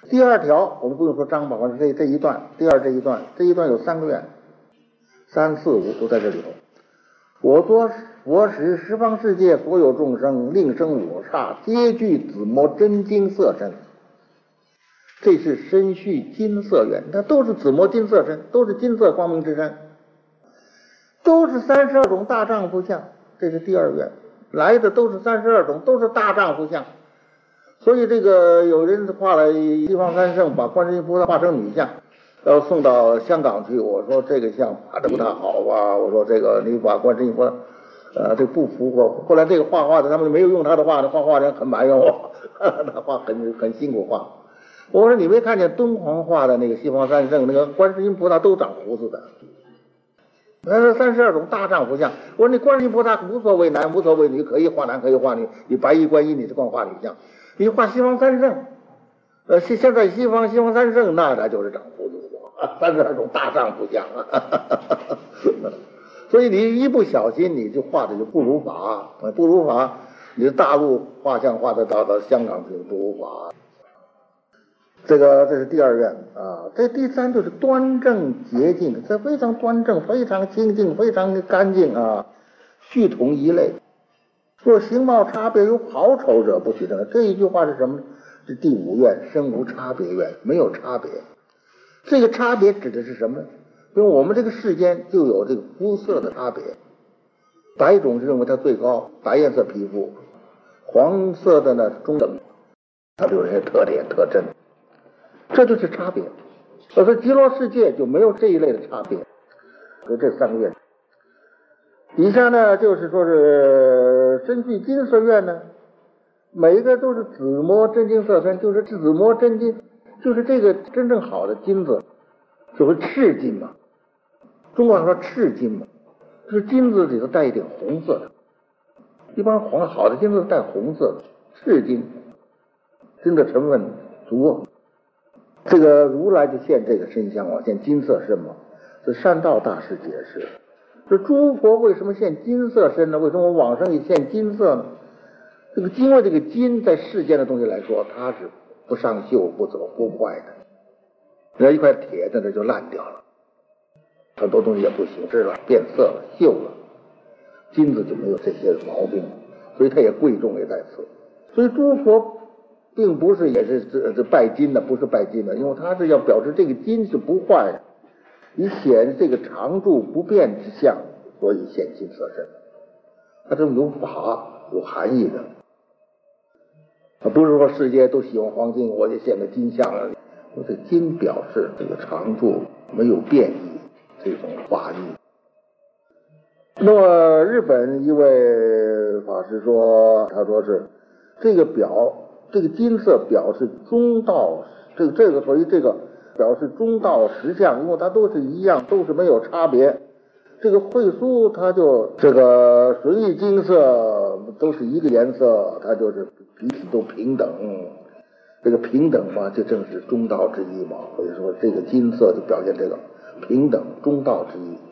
第二条我们不用说章法，这一段，这一段有3个愿，3、4、5都在这里头。我使十方世界所有众生，令生我刹，皆具紫磨真金色身。这是身续金色愿，它都是紫磨金色身，都是金色光明之身，都是32种大丈夫相。这是第2愿，来的都是32种，都是大丈夫相。所以这个有人画了西方三圣，把观世音菩萨画成女像，要送到香港去。我说这个像画的不太好吧？我说这个你把观世音菩萨，这不符合。后来这个画的他们没有用他的画，那画人很埋怨我，他画很辛苦画。我说你没看见敦煌画的那个西方三圣，那个观世音菩萨都长胡子的。那是32种大丈夫相。我说你观世音菩萨无所谓男无所谓女，可以画男可以画女，你白衣观音你是光画女像。你画西方三圣，现在西方三圣那就是长胡子，32种大丈夫相。所以你一不小心，你就画的就不如法，你的大陆画像画的到香港去不如法。这是第2愿啊。这第3就是端正洁净，这非常端正，非常清净，非常干净啊，序同一类。若形貌差别有好丑者，不许正。这一句话是什么呢？是第5愿，身无差别愿，没有差别。这个差别指的是什么呢？因为我们这个世间就有这个肤色的差别，白种认为它最高，白颜色皮肤，黄色的呢中等，它就有些特点特征，这就是差别。而在极乐世界就没有这一类的差别。所以这3个愿。底下呢就是说是身具金色愿呢，每一个都是紫磨真金色身，就是紫磨真金，就是这个真正好的金子，所谓赤金嘛。中国人说赤金嘛，就是金子里头带一点红色的，一般好的金子带红色的，赤金，金的成分足。这个如来就现这个身相嘛，现金色身嘛，是善道大师解释。这诸佛为什么现金色身呢？为什么往生也现金色呢？这个因为这个金在世间的东西来说，它是不上锈、不走、不坏的。你要一块铁在这就烂掉了，很多东西也不行，是了，变色了、锈了。金子就没有这些毛病，所以它也贵重也在此。所以诸佛并不是也是这拜金的，不是拜金的，因为它是要表示这个金是不坏的。以显这个常住不变之相，所以现金色身。它这种有法有含义的，不是说世界都喜欢黄金，我就现个金像了。这金表示这个常住没有变异，这种法义。那么日本一位法师说，他说是这个金色表示中道，这个所以这个表示中道实相，因为它都是一样，都是没有差别。这个慧疏它就这个纯玉金色都是一个颜色，它就是彼此都平等。这个平等嘛，就正是中道之一嘛。所以说这个金色就表现这个平等中道之一。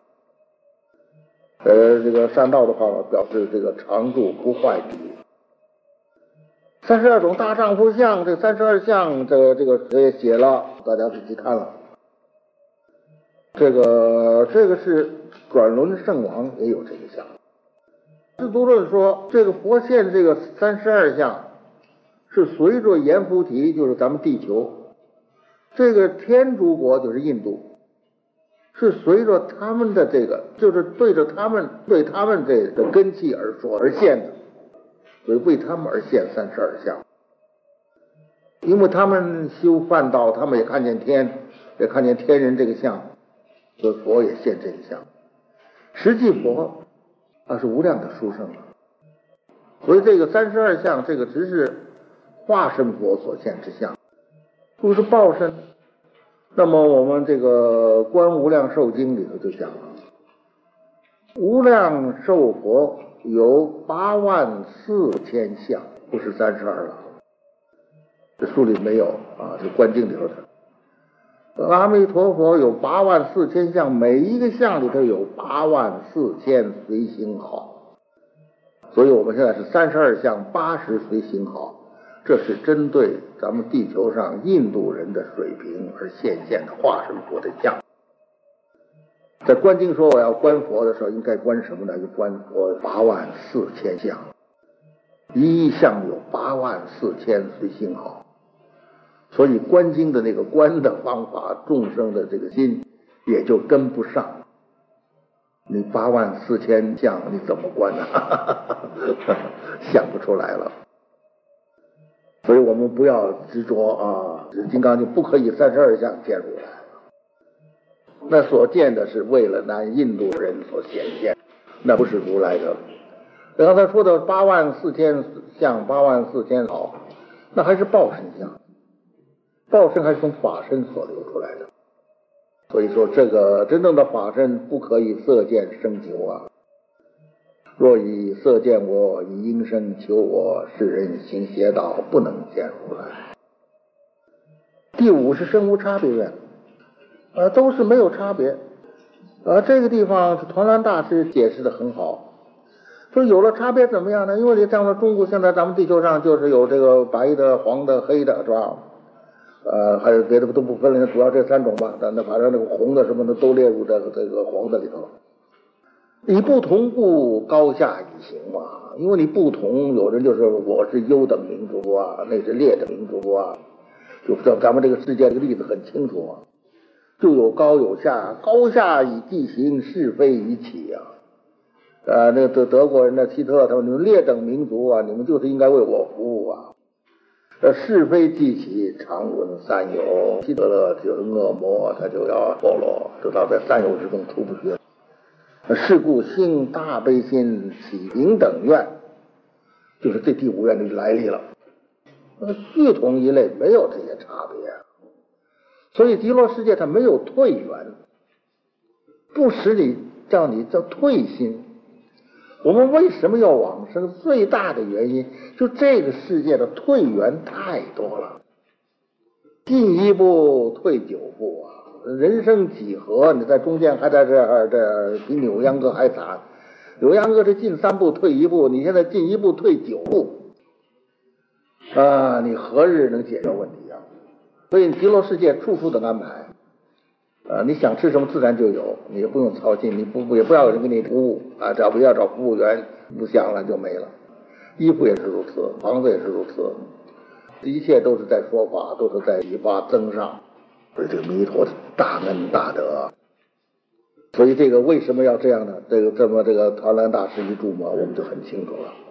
这个善道的话表示这个常住不坏之一。32种大丈夫相，这32相这个也写了，大家仔细看了。这个是转轮圣王也有这个相。智度论说，这个佛现这个32相是随着阎浮提，就是咱们地球，这个天竺国就是印度，是随着他们的这个，就是对他们这个根器而说而现的。所以为他们而现32相，因为他们修梵道，他们也看见天，也看见天人这个相，所以佛也现这个相。实际佛是无量的殊胜，所以这个32相，这个只是化身佛所现之相，不是报身。那么我们这个《观无量寿经》里头就讲了，无量寿佛有84000相，不是32了。这书里没有啊，这观经里头的。阿弥陀佛有84000相，每一个相里头有84000随行好。所以我们现在是32相80随行好， 这是针对咱们地球上印度人的水平而现的化身佛的像。在观经说我要观佛的时候，应该观什么呢？就观佛84000相，一相有84000随心好。所以观经的那个观的方法，众生的这个心也就跟不上。你84000相你怎么观呢？想不出来了。所以我们不要执着啊，金刚经不可以32相见如来。那所见的是为了咱印度人所显现，那不是如来的。刚才说的84000相84000好，那还是报身相，报身还是从法身所流出来的。所以说这个真正的法身不可以色见生求啊。若以色见我，以应身求我，世人行邪道，不能见如来。第5是身无差别愿，都是没有差别。这个地方团栾大师解释的很好，说有了差别怎么样呢？因为你像说中国现在咱们地球上就是有这个白的、黄的、黑的，是吧？还有别的都不分了，主要这3种吧。那反正那个红的什么的都列入这个黄的里头。你不同故高下以行嘛，因为你不同，有人就是我是优等民族啊，那是劣等民族啊，就咱们这个世界这个例子很清楚啊，就有高有下，高下以地行，是非以起啊。那个德国人的希特勒他说，你们劣等民族啊，你们就是应该为我服务啊。是非既起，常闻三有。希特勒就是恶魔，他就要堕落，直到在三有之中出不去。是故兴大悲心，起平等愿，就是这第5愿的来历了。具同一类，没有这些差别。所以极乐世界它没有退缘，不使你叫退心。我们为什么要往生？最大的原因就这个世界的退缘太多了，进1步退9步啊！人生几何？你在中间还在这比扭秧歌还惨。扭秧歌是进3步退1步，你现在进1步退9步啊！你何日能解决问题啊？所以极乐世界处处的安排。你想吃什么自然就有，你也不用操心，你也不要有人给你服务啊，不要找服务员，不想了就没了。衣服也是如此，房子也是如此，一切都是在说法，都是在以发增上。所以这个弥陀的大恩大德，所以这个为什么要这样呢？这个团栾大师一注嘛，我们就很清楚了。